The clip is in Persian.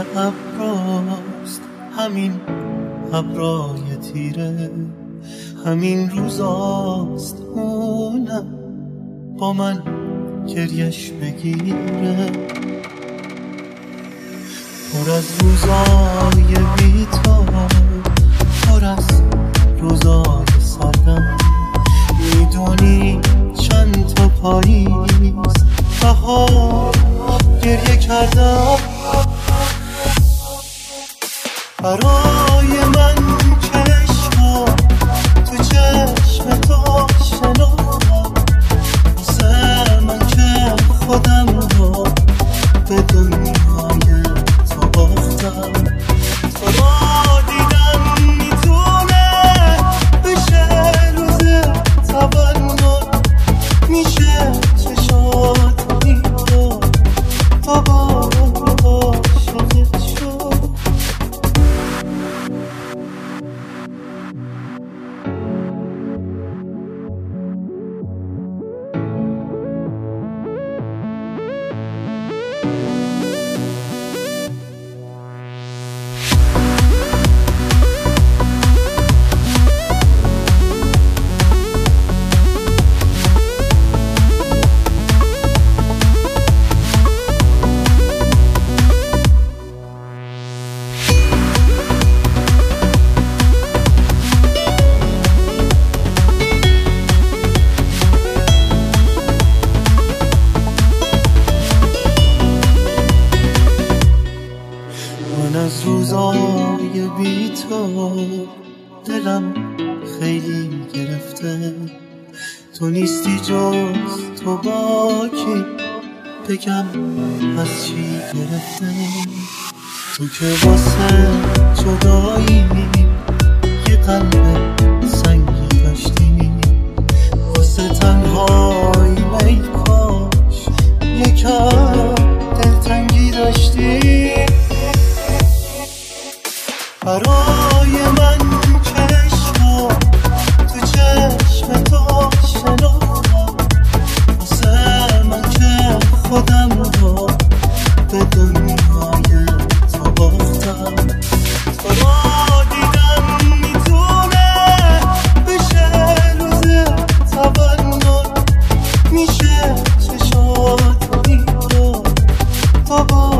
ابراست، همین ابرای تیره، همین روزاست اونم با من گریش بگیره. پر از روزای بی تو، پر از روزای سردم، میدونی چند تا پاییز بهار گریه کردم برای من که عشقا تو چشم تو شناختم، واسه من که خودم رو به دنیای تو باختم. تو را دیدم میتونه بشه روز تولد، میشه چشات میرو بابا عاشقت شد. از روزای بی تو دلم خیلی گرفته، تو نیستی جز تو با کی بگم از چی گرفته. تو که واسه جدایی یه قلب سنگی داشتی، واسه تنهایی ای کاش یکم دلتنگی داشتی. برای من که عشقا تو چشم تو شناختم، واسه من که خودم رو به دنیای تو باختم. تو را دیدم میتونه بشه روز تولد، میشه چشات میرو بابا